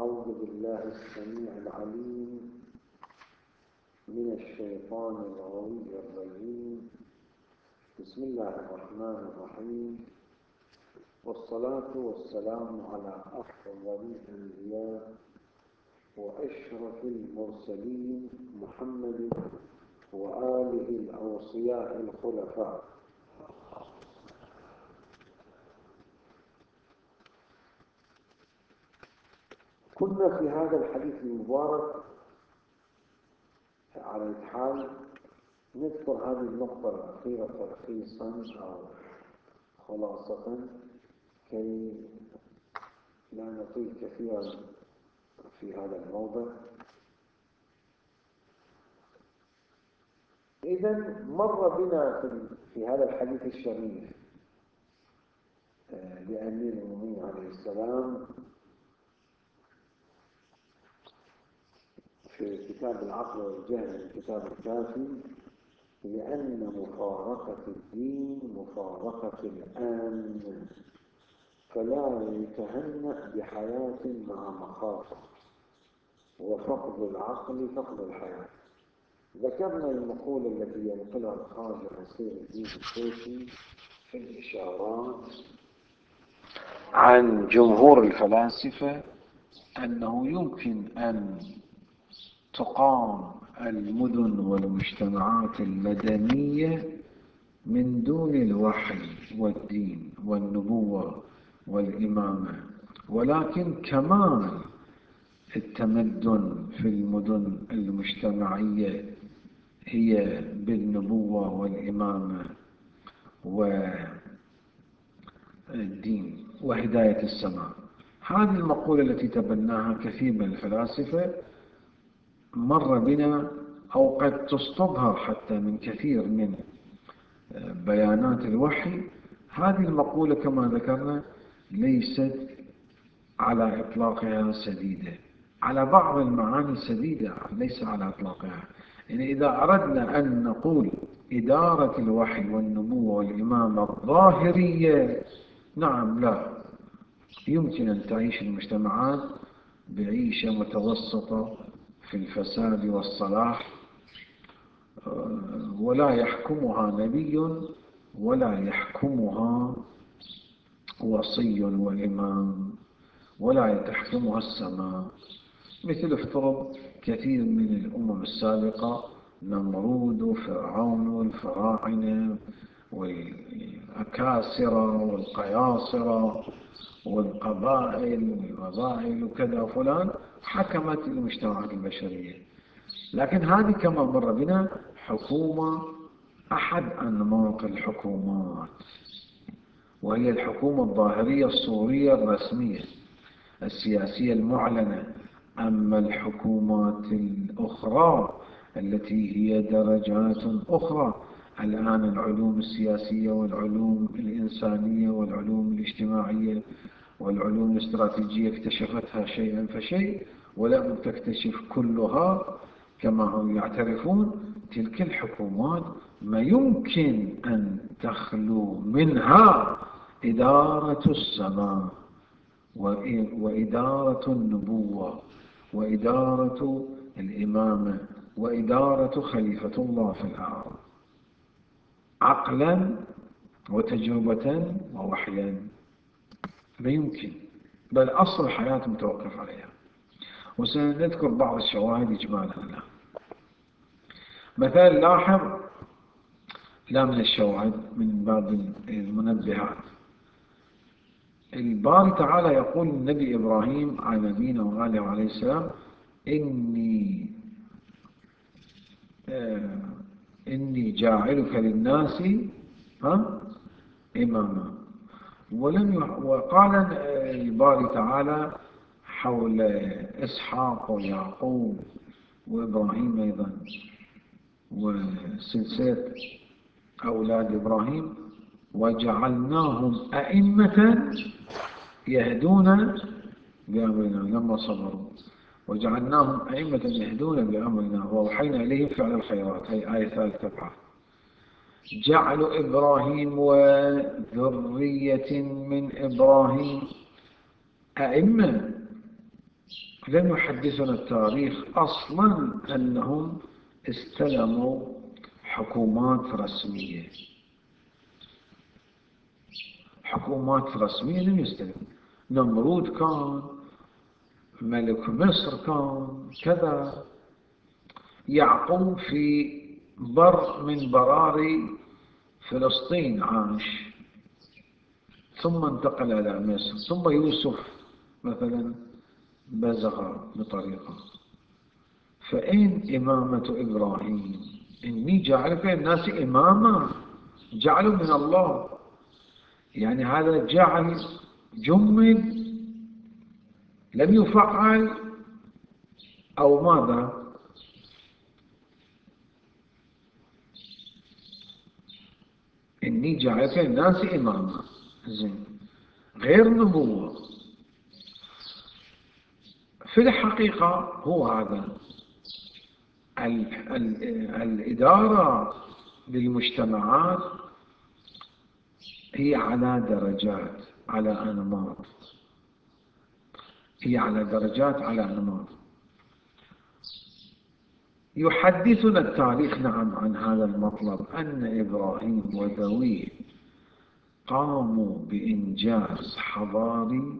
أعوذ بالله السميع العليم من الشيطان الغوي الرجيم. بسم الله الرحمن الرحيم، والصلاة والسلام على أفضل الأنبياء وأشرف المرسلين محمد وآله الأوصياء الخلفاء. كنا في هذا الحديث المبارك على الحال نذكر هذه النقطة الأخيرة تلخيصا أو خلاصة كي لا نطيل كثيرا في هذا الموضع. إذن مر بنا في هذا الحديث الشريف لأمير المؤمنين عليه السلام في كتاب العقل والجهل الكتاب الكافي لأن مفارقة الدين مفارقة الآن، فلا يتهنأ بحياة مع مخاطر، وفقد العقل فقد الحياة. ذكرنا المقولة التي ينقلها الخواجة نصير الدين الشيخي في الإشارات عن جمهور الفلاسفة أنه يمكن أن تقام المدن والمجتمعات المدنية من دون الوحي والدين والنبوة والإمامة، ولكن كمال التمدن في المدن المجتمعية هي بالنبوة والإمامة والدين وهداية السماء. هذه المقولة التي تبناها كثير من الفلاسفة مر بنا، أو قد تصطبها حتى من كثير من بيانات الوحي. هذه المقولة كما ذكرنا ليست على إطلاقها سديدة، على بعض المعاني سديدة، ليس على إطلاقها. يعني إذا أردنا أن نقول إدارة الوحي والنبوة والإمامة الظاهرية، نعم، لا يمكن أن تعيش المجتمعات بعيشة متوسطة في الفساد والصلاح، ولا يحكمها نبي ولا يحكمها وصي وإمام ولا تحكمها السماء، مثل افترض كثير من الأمم السابقة، نمرود وفرعون والفراعنة والأكاسرة والقياصرة والقبائل والوظائل وكذا وفلان، حكمت المجتمعات البشرية. لكن هذه كما مر بنا حكومة أحد أنماط الحكومات، وهي الحكومة الظاهرية الصورية الرسمية السياسية المعلنة. أما الحكومات الأخرى التي هي درجات أخرى، الآن العلوم السياسية والعلوم الإنسانية والعلوم الاجتماعية والعلوم الاستراتيجية اكتشفتها شيئا فشيء، ولم تكتشف كلها كما هم يعترفون. تلك الحكومات ما يمكن أن تخلو منها إدارة السماء وإدارة النبوة وإدارة الإمامة وإدارة خليفة الله في الأرض، عقلا وتجربة ووحيا. لا يمكن، بل أصل الحياة متوقف عليها. وسنذكر بعض الشواهد إجمالا لها. مثال لاحظ، لا من الشواهد، من باب المنبهات. الباري تعالى يقول النبي إبراهيم على نبينا وآله عليه السلام: إني جاعلك للناس إماما. وقال الباري تعالى حول إسحاق ويعقوب وإبراهيم أيضا وسلسلة أولاد إبراهيم: وجعلناهم أئمة يهدون بأمرنا لما صبروا. وجعلناهم أئمة يهدون بأمرنا وأوحينا إليهم فعل الخيرات. هي آية 3 تبعها. جعل إبراهيم وذرية من إبراهيم أئمة، لم يحدثنا التاريخ أصلا أنهم استلموا حكومات رسمية. حكومات رسمية لم يستلم. نمرود كان، ملك مصر كان كذا، يعقوب في بر من براري فلسطين عاش، ثم انتقل إلى مصر، ثم يوسف مثلا بزغ بطريقة. فإن إمامة إبراهيم إني جعلك الناس إماما، جعلوا من الله، يعني هذا جعل جمد لم يفعل أو ماذا؟ إني جعلك الناس إماما، زين، غير نبوة. في الحقيقة هو هذا الإدارة للمجتمعات هي على درجات، على أنماط، هي على درجات، على أنماط. يحدثنا التاريخ نعم عن هذا المطلب، أن إبراهيم وذويه قاموا بإنجاز حضاري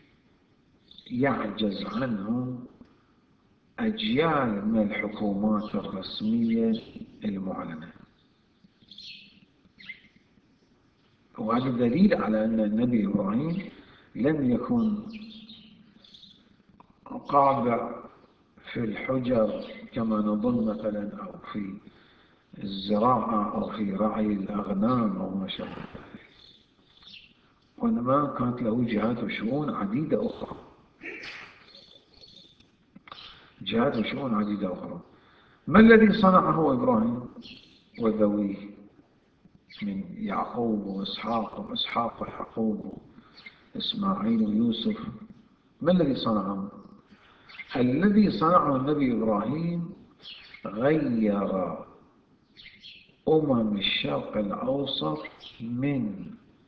يعجز عنه أجيال من الحكومات الرسمية المعلنة. وهذا دليل على أن النبي إبراهيم لم يكن قابع في الحجر كما نظن مثلا، أو في الزراعة أو في رعي الأغنام أو ما شابه ذلك، وإنما كانت له جهات وشؤون عديدة أخرى، جهات وشؤون عديدة أخرى. ما الذي صنعه إبراهيم وذويه من يعقوب وإسحاق وإسحاق ويعقوب وإسماعيل ويوسف؟ ما الذي صنعه؟ الذي صنعه النبي إبراهيم غير الشرق الأوسط من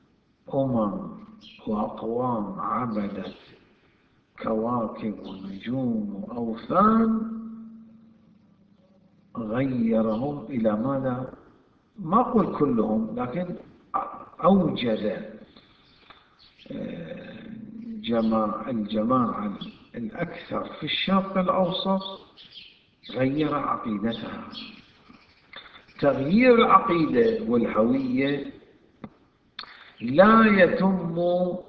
وأقوام عبدت كواكب ونجوم وأوثان، غيرهم إلى ماذا؟ ما أقول كلهم، لكن أوجد الجماعة الأكثر في الشرق الأوسط غير عقيدتها. تغيير العقيدة والهوية لا يتم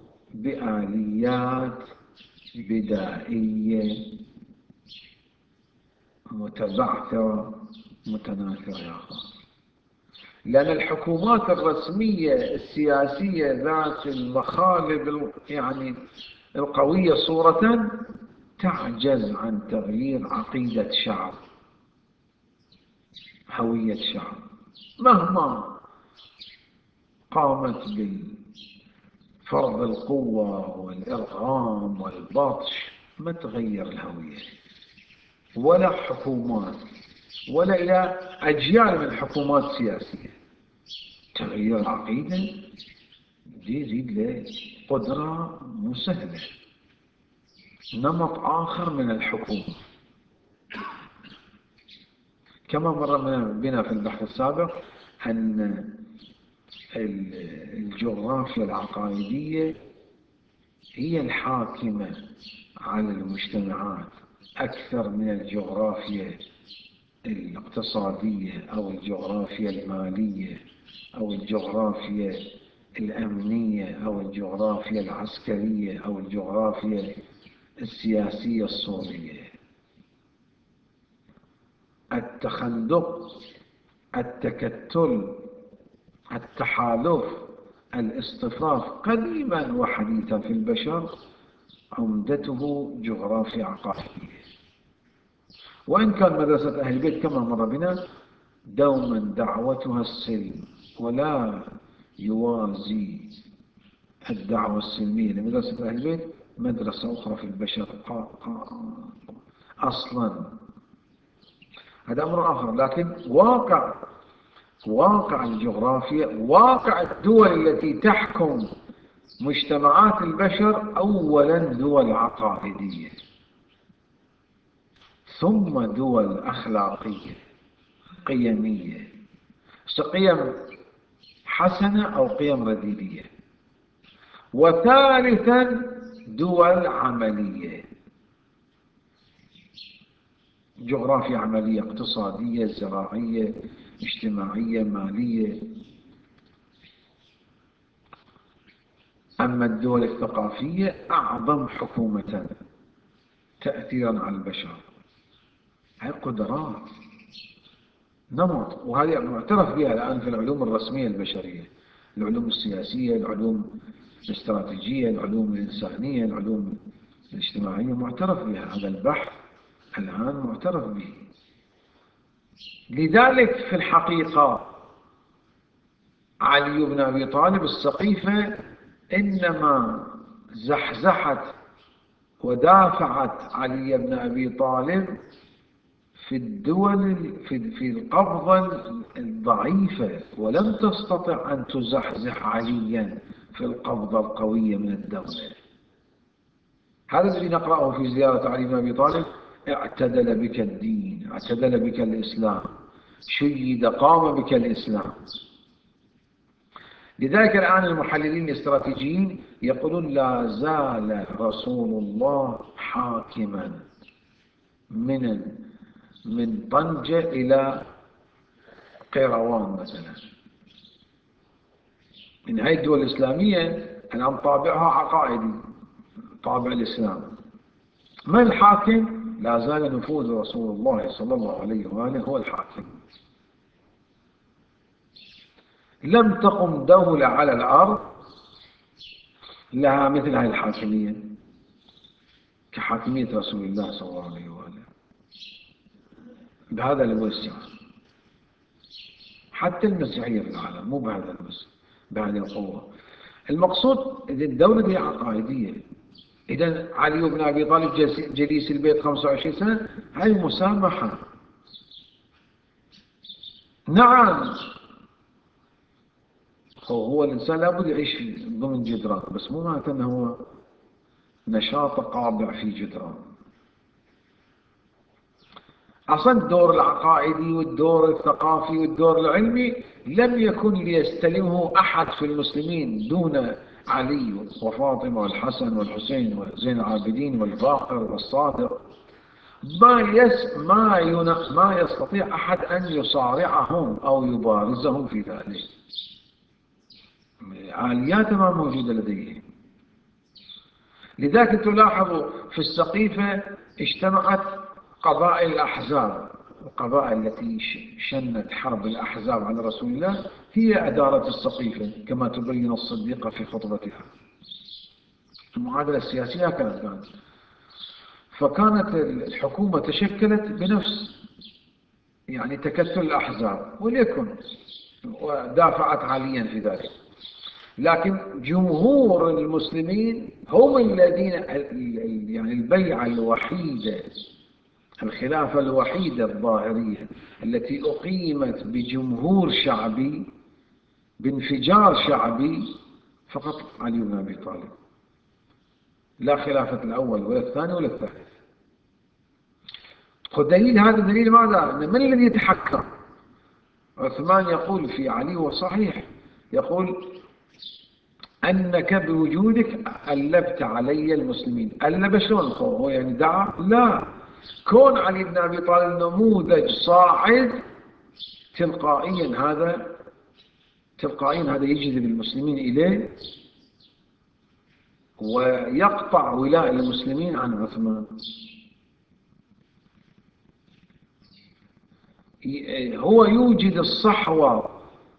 بآليات بدائية متبعثرة متناثرة يا أخوان، لأن الحكومات الرسمية السياسية ذات المخالب يعني القوية صورة تعجز عن تغيير عقيدة شعب، هوية شعب، مهما قامت بفرض القوة والإرغام والبطش ما تغير الهوية، ولا حكومات، ولا إلى أجيال من حكومات سياسية. تغيير العقيدة يزيد له قدرة مسهلة، نمط آخر من الحكومة. كما مر بنا في البحث السابق أن الجغرافيا العقائدية هي الحاكمة على المجتمعات أكثر من الجغرافيا الاقتصادية أو الجغرافيا المالية أو الجغرافيا الأمنية أو الجغرافيا العسكرية أو الجغرافيا السياسية الصورية. التخندق، التكتل، التحالف، الاصطفاف قديما وحديثا في البشر عمدته جغرافيا عقائدية. وإن كان مدرسة أهل البيت كما مر بنا دوما دعوتها السلم، ولا يوازي الدعوة السلمية لمدرسة أهل البيت مدرسة أخرى في البشر أصلا. هذا أمر آخر، لكن واقع الجغرافيا، واقع الدول التي تحكم مجتمعات البشر أولا دول عقائدية، ثم دول أخلاقية قيمية، قيم حسنة أو قيم رذيلية، وثالثا دول عملية، جغرافيا عملية، اقتصادية، زراعية، اجتماعية، مالية. أما الدول الثقافية أعظم حكومة تأثيرا على البشر، هي قدرات، نمط، وهذه معترف بها الآن في العلوم الرسمية البشرية، العلوم السياسية، العلوم الاستراتيجية، العلوم الإنسانية، العلوم الاجتماعية، معترف بها. هذا البحث الآن معترف به. لذلك في الحقيقة علي بن أبي طالب السقيفة إنما زحزحت ودافعت علي بن أبي طالب في الدول في القبضة الضعيفة، ولم تستطع أن تزحزح عليا في القبضة القوية من الدولة. هذا الذي نقرأه في زيارة علي بن أبي طالب: اعتدل بك الدين، اعتدل بك الإسلام، شيد، قام بك الإسلام. لذلك الآن المحللين الاستراتيجيين يقولون لا زال رسول الله حاكما من طنجة إلى قيروان مثلا. من هذه الدول الإسلامية الآن طابعها عقائدي، طابع الإسلام. من الحاكم؟ لا زال نفوذ رسول الله صلى الله عليه وآله هو الحاكم. لم تقم دولة على الأرض لها مثل هذه الحاكمية كحاكمية رسول الله صلى الله عليه وآله بهذا الوسع. حتى المسيحية في العالم مو بهذا الوسع، بهذه القوة. المقصود الدولة دي عقائدية. إذا علي بن أبي طالب جليس البيت 25 سنة، هاي مسامحة. نعم، هو الإنسان لابد يعيش ضمن جدران، بس مو معناته أنه هو نشاط قابع في جدران. أصلا الدور العقائدي والدور الثقافي والدور العلمي لم يكن ليستلمه أحد في المسلمين دون علي وفاطمة والحسن والحسين وزين العابدين والباقر والصادق. ما يستطيع أحد أن يصارعهم أو يبارزهم في ذلك. آليات ما موجودة لديهم. لذلك تلاحظوا في السقيفة اجتمعت قبائل الأحزاب، القبائل التي شنت حرب الأحزاب على رسول الله هي أدارة السقيفة كما تبين الصديقة في خطبتها. المعادلة السياسية كانت فكانت الحكومة تشكلت بنفس يعني تكتل الأحزاب، وليكن ودافعت عاليا في ذلك. لكن جمهور المسلمين هم الذين يعني البيعة الوحيدة، الخلافة الوحيدة الظاهرية التي أقيمت بجمهور شعبي بانفجار شعبي فقط علي بن أبي طالب، لا خلافة الأول ولا الثاني ولا الثالث. ودليل هذا دليل ماذا؟ أن من الذي يتحكم؟ عثمان يقول في علي وصحيح، يقول أنك بوجودك ألبت علي المسلمين. ألب شلون؟ هو يعني دعا؟ لا، كون علي بن أبي طالب نموذج صاعد تلقائيا هذا يجذب المسلمين إليه ويقطع ولاء المسلمين عن عثمان. هو يوجد الصحوة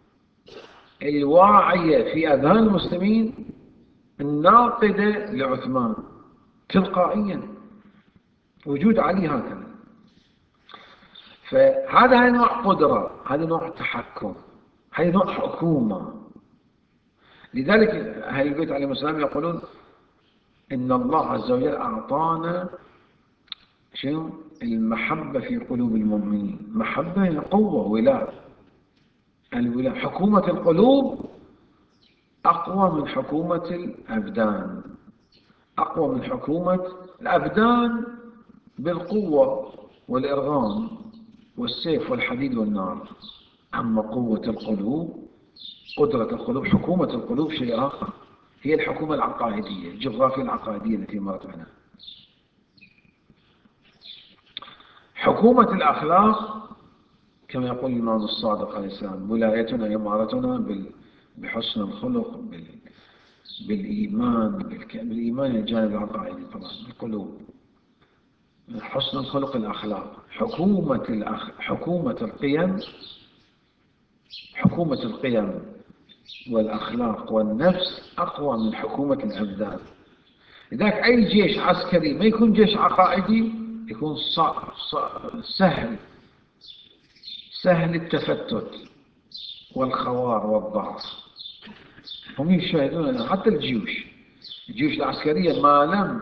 الواعية في أذهان المسلمين الناقدة لعثمان تلقائيا، وجود علي هكذا. فهذا نوع قدرة، هذا نوع تحكم، هذا نوع حكومة. لذلك أهل البيت عليهم السلام يقولون إن الله عز وجل أعطانا شنو؟ المحبة في قلوب المؤمنين. محبة قوة، ولاء. الولاء، حكومة القلوب أقوى من حكومة الأبدان. أقوى من حكومة الأبدان بالقوة، والإرغام والسيف والحديد والنار. أما قوة القلوب، قدرة القلوب، حكومة القلوب شيء آخر، هي الحكومة العقائدية، الجغرافيا العقائدية التي مرت بنا. حكومة الأخلاق كما يقول الإمام الصادق عليه السلام: ولايتنا إمارتنا بحسن الخلق، بالإيمان، بالإيمان الجانب العقائدي طبعا، بالقلوب، حسن الخلق، الأخلاق. حكومة القيم، حكومة القيم والأخلاق والنفس أقوى من حكومة الأبدان. لذلك أي جيش عسكري ما يكون جيش عقائدي يكون سهل التفتت والخوار والضعف. هم يشاهدون حتى الجيوش العسكرية ما لم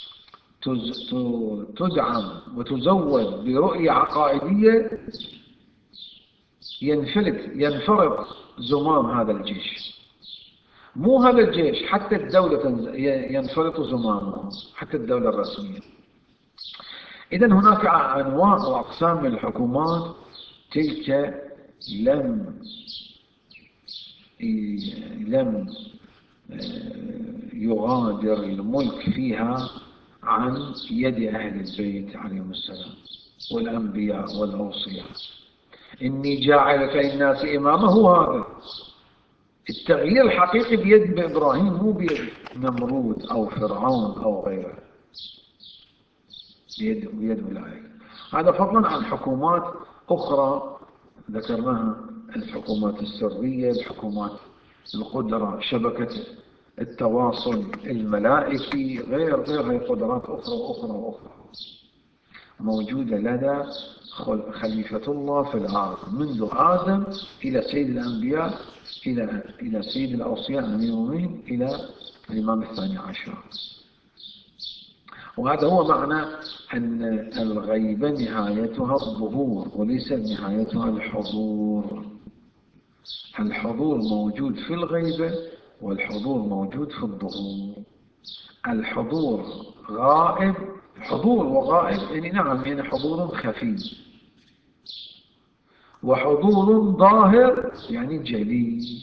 تدعم وتزود برؤية عقائدية ينفرط زمام هذا الجيش. مو هذا الجيش، حتى الدولة ينفرط زمامه، حتى الدولة الرسمية. إذن هناك أنواع وأقسام من الحكومات تلك لم يغادر الملك فيها عن يد أهل البيت عليهم السلام والأنبياء والأوصياء. إني جاعلك للناس إماما، هو هذا التغيير الحقيقي بيد إبراهيم، مو بيد نمرود أو فرعون أو غيره، بيد أولئك. هذا فضلا عن حكومات أخرى ذكرناها: الحكومات السرية، الحكومات القدرة، شبكة التواصل الملائكي، غير هذه قدرات أخرى موجودة لدى خليفة الله في الأرض، منذ آدم إلى سيد الأنبياء، إلى سيد الأوصياء أمير المؤمنين، إلى الإمام الثاني عشر. وهذا هو معنى أن الغيبة نهايتها الظهور وليس نهايتها الحضور. الحضور موجود في الغيبة والحضور موجود في الظهور. الحضور غائب، حضور وغائب يعني نعم، يعني حضور خفي، وحضور ظاهر يعني جلي.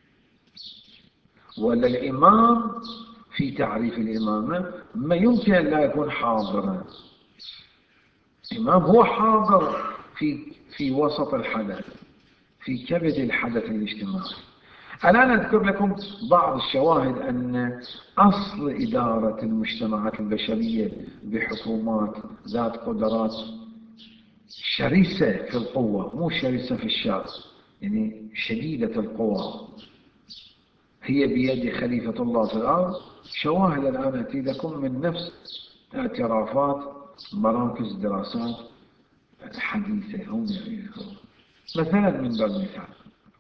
ولا الإمام في تعريف الإمامة ما يمكن أن لا يكون حاضرا. الإمام هو حاضر في وسط الحدث، في كبد الحدث الاجتماعي. الآن أذكر لكم بعض الشواهد أن أصل إدارة المجتمعات البشرية بحكومات ذات قدرات شرسة في القوة، مو شرسة في الشر، يعني شديدة القوى، هي بيد خليفة الله في الأرض. شواهد الآن أتي لكم من نفس اعترافات مراكز دراسات حديثة هم يعرفون. مثلا من باب المثال،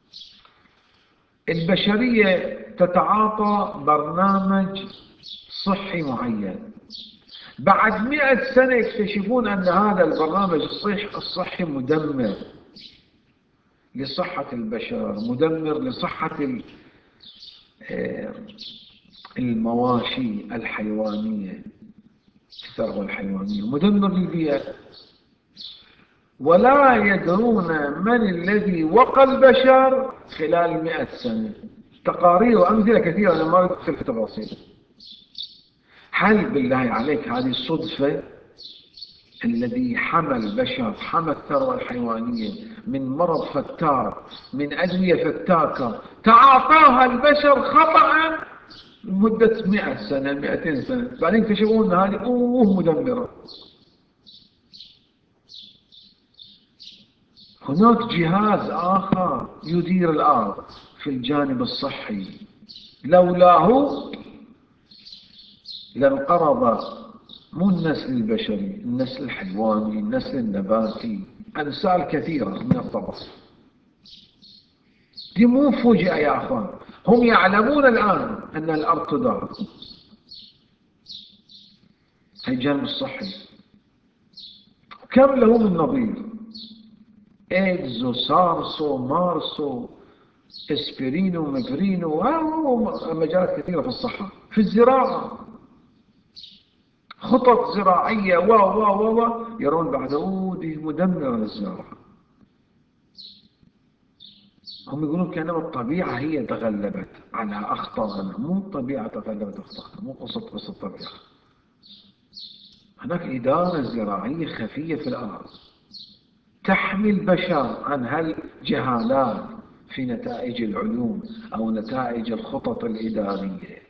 البشرية تتعاطى برنامج صحي معين، بعد 100 سنة يكتشفون أن هذا البرنامج الصحي مدمر لصحة البشر، مدمر لصحة المواشي الحيوانية، الثروة الحيوانية، مدمر للبيئة، ولا يدرون من الذي وقى البشر خلال 100 سنة. تقارير وأمثلة كثيرة، أنا ما أدخل في التفاصيل. هل بالله عليك هذه الصدفة الذي حمى البشر، حمى الثروة الحيوانية من مرض فتاك، من أدوية فتاكة تعاطاها البشر خطأ لمدة 100 سنة 200 سنة، بعدين يكتشفون أن هذه مدمرة. هناك جهاز آخر يدير الأرض في الجانب الصحي، لولاه لانقرض مو النسل البشري، النسل الحيواني، النسل النباتي، أنسال كثيرة من الطبع. دي مو فوجئة يا أخوان، هم يعلمون الآن أن الأرض تدار. هي الجانب الصحي كم له من نظير، إيدزو، سارسو، مارسو، اسبرينو، مجرينو، مجالات كثيرة في الصحة. في الزراعة خطط زراعية و يرون بعد دي مدمرة للزراعة. هم يقولون كأنما الطبيعة هي تغلبت على أخطارنا، مو الطبيعة تغلبت أخطارنا، مو قصة الطبيعة. هناك إدارة زراعية خفية في الأرض تحمي البشر عن هالجهالات في نتائج العلوم أو نتائج الخطط الإدارية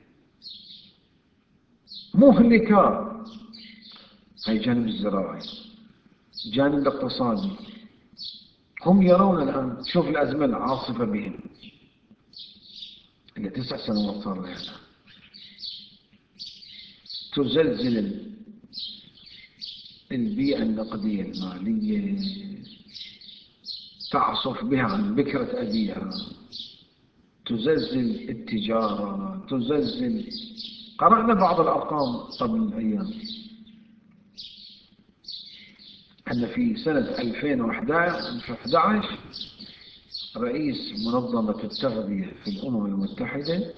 مهلكة. هي الجانب الزراعي. الجانب الاقتصادي، هم يرون الآن، شوف الأزمة العاصفة بهم اللي 9 سنوات صار لها، تزلزل البيئة النقدية المالية، تعصف بها عن بكرة أبيها، تزلزل التجارة، تزلزل. قرأنا بعض الأرقام قبل أيام أن في سنة 2011 رئيس منظمة التغذية في الأمم المتحدة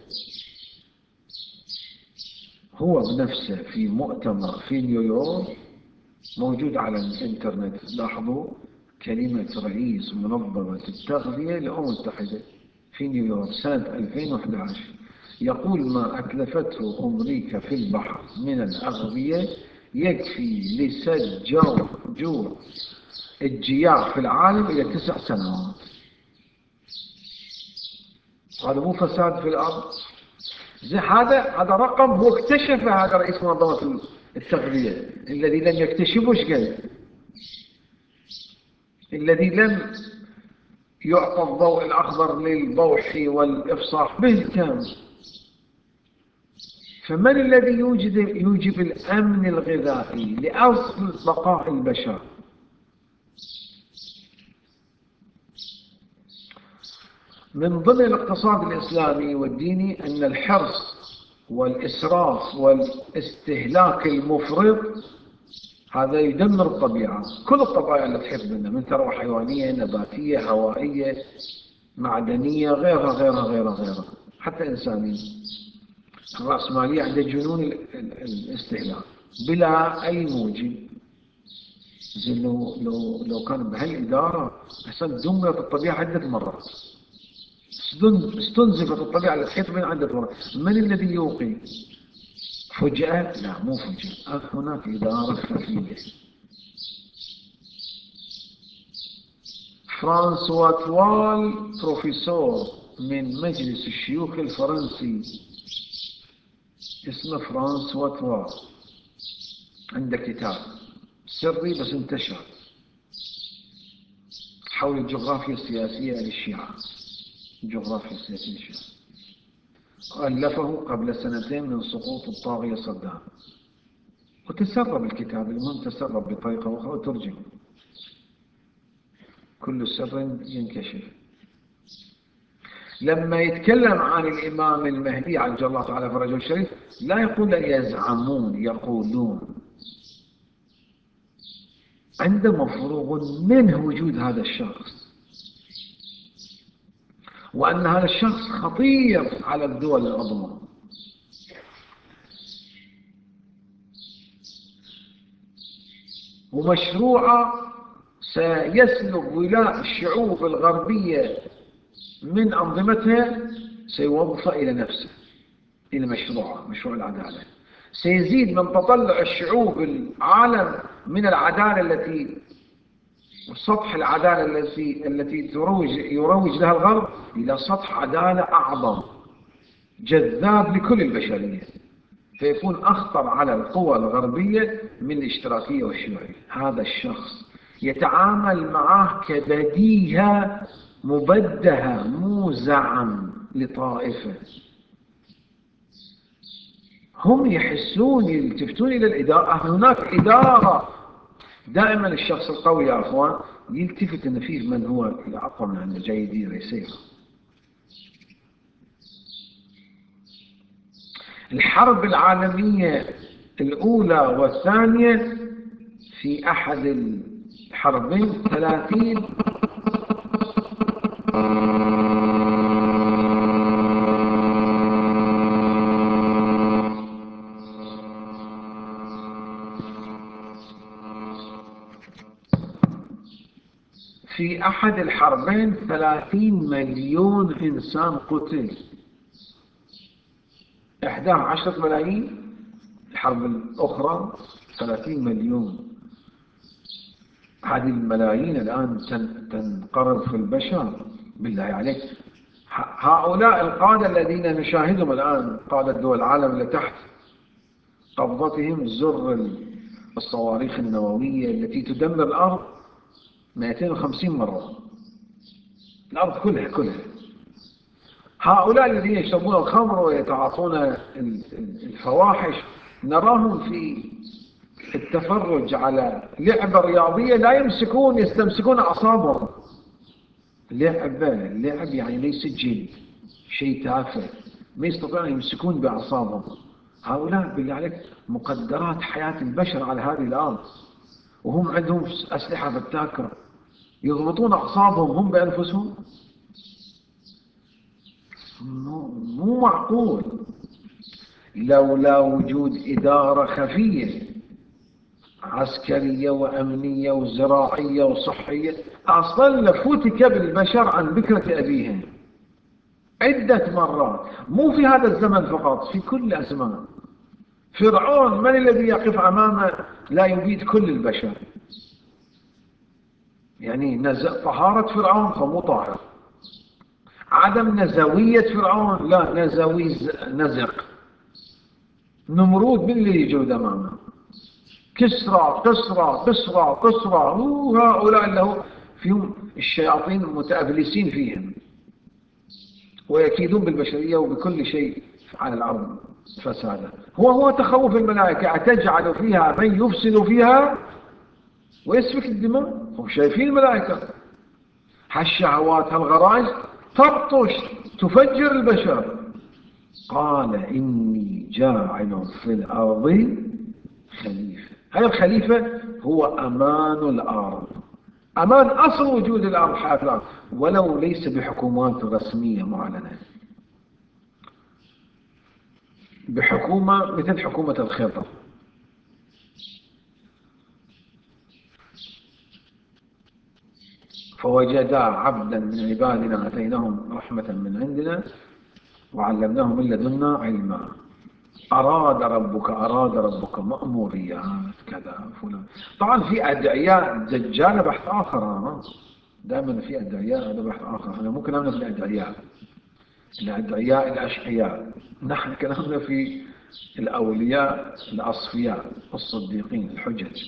هو بنفسه في مؤتمر في نيويورك، موجود على الإنترنت، لاحظوا كلمة رئيس منظمة التغذية للأمم المتحدة في نيويورك سنة 2011، يقول ما أتلفته أمريكا في البحر من الأغذية يكفي لسد جوع الجياع في العالم إلى 9 سنوات. هذا مو فساد في الأرض؟ هذا رقم هو اكتشفه هذا رئيس منظمة التغذية. الذي لم يكتشفه ايش قال؟ الذي لم يعطى الضوء الأخضر للبوح والإفصاح بالكامل. فمن الذي يوجب الأمن الغذائي لأصل بقاء البشر؟ من ضمن الاقتصاد الإسلامي والديني أن الحرص والإسراف والاستهلاك المفرط هذا يدمر الطبيعة. كل الطبائع اللي تحب منها، من ثروة حيوانية، نباتية، هوائية، معدنية، غيرها، حتى إنسانية. الرأسمالية عندها جنون الاستهلاك بلا أي موجب. لو كان بهالإدارة أحسن دمرت الطبيعة عدة مرات، استنزفت الطبيعة اللي تحيط بين عدة مرات. من الذي يوقي؟ فجأة؟ لا، مو فجأة، هناك إدارة خفية. فرانسوا توال، بروفيسور من مجلس الشيوخ الفرنسي، اسمه فرانسوا توال، عنده كتاب سري بس انتشر حول الجغرافيا السياسية للشيعة. الجغرافيا السياسية للشيعة ألفه قبل 2 من سقوط الطاغية صدام، وتسرب الكتاب. المهم تسرب بطريقة أخرى وترجم. كل سر ينكشف. لما يتكلم عن الإمام المهدي عجل الله تعالى فرجه الشريف لا يقول يزعمون، يقولون عنده مفروغ منه وجود هذا الشخص، وأن هذا الشخص خطير على الدول العظمى. ومشروعه سيسلب ولاء الشعوب الغربية من أنظمتها، سيوظف إلى نفسه، إلى مشروع العدالة. سيزيد من تطلع الشعوب العالم من العدالة سطح العدالة التي يروج لها الغرب إلى سطح عدالة أعظم جذاب لكل البشرية، فيكون أخطر على القوى الغربية من الاشتراكية والشيوعية. هذا الشخص يتعامل معه كبديهة مبدهة، مو زعم لطائفة. هم يحسون، يلتفتون إلى الإدارة. هناك إدارة. دائما الشخص القوي يا أخوان يلتفت أن فيه من هو أقوى من عنده، جاي يدير يسير. الحرب العالمية الأولى والثانية، في أحد الحربين 30 في أحد الحربين 30 مليون إنسان قتل، إحداها 10 ملايين، الحرب الأخرى 30 مليون. هذه الملايين الآن تنقرض في البشر. بالله عليك، هؤلاء القادة الذين نشاهدهم الآن، قادة دول العالم اللي تحت قبضتهم زر الصواريخ النووية التي تدمر الأرض 250 مرة، الأرض كلها. هؤلاء الذين يشربون الخمر ويتعاطون الفواحش نراهم في التفرج على لعبة رياضية لا يستمسكون أعصابهم. لعب يعني ليس جد، شيء تافه، ما يستطيعون أن يمسكون بأعصابهم. هؤلاء بالله عليك مقدرات حياة البشر على هذه الأرض، وهم عندهم أسلحة فتاكة يضبطون أعصابهم هم بأنفسهم. مو معقول. لولا وجود إدارة خفية عسكرية وأمنية وزراعية وصحية أصلا لفتك بالبشر عن بكرة أبيهم عدة مرات، مو في هذا الزمن فقط، في كل أزمان. فرعون من الذي يقف أمامه لا يبيد كل البشر؟ يعني طهارة فرعون فمو طاهر، عدم نزوية فرعون لا، نزوي نزق. نمرود من اللي يجود أمامه؟ قسرى. هؤلاء له فيهم الشياطين متأبلسين فيهم ويكيدون بالبشرية وبكل شيء على الأرض فسادا. هو تخوف الملائكة، أتجعل فيها من يفسد فيها ويسفك الدماء. هم شايفين الملائكة هالشهوات هالغرائز تبطش تفجر البشر. قال إني جاعل في الأرض خليفة. هذا الخليفة هو أمان الأرض، أمان أصل وجود الأرض، حياة الأرض، ولو ليس بحكومات رسمية معلنة، بحكومة مثل حكومة الخضر. فوجدا عبدا من عبادنا آتيناهم رحمة من عندنا وعلمناه من لدنا علما. أراد ربك مأموريات كذا فلان. طبعا في أدعياء دجال بحث آخر، دائما في أدعياء، هذا بحث آخر. أنا ممكن أمنا في الأدعياء الأشقياء، نحن كلامنا في الأولياء الأصفياء الصديقين الحجج.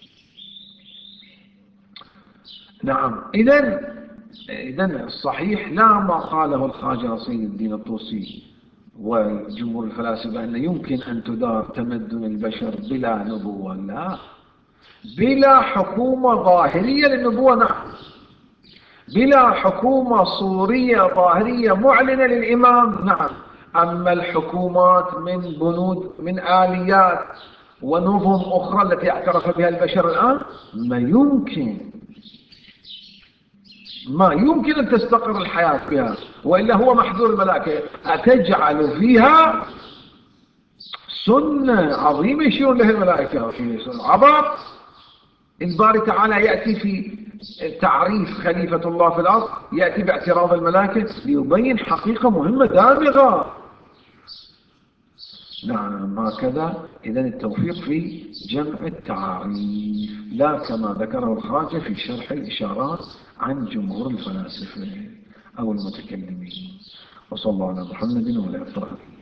نعم. إذن الصحيح لا ما قاله الخواجة نصير الدين الطوسي وجمهور الفلاسفة أن يمكن أن تدار تمدن البشر بلا نبوة، لا، بلا حكومة ظاهرية للنبوة، نعم، بلا حكومة صورية ظاهرية معلنة للإمام، نعم. أما الحكومات من بنود من آليات ونظم أخرى التي اعترف بها البشر الآن ما يمكن أن تستقر الحياة فيها، وإلا هو محذور الملائكة. أتجعل فيها سنة عظيمة يشيرون لها الملائكة في عبر. الباري تعالى يأتي في تعريف خليفة الله في الأرض، يأتي باعتراض الملائكة ليبين حقيقة مهمة دامغة. نعم هكذا. إذن التوفيق في جمع التعاريف، لا كما ذكره الخواجة في شرح الإشارات عن جمهور الفلاسفة أو المتكلمين. وصلى الله على محمد وعلى آله.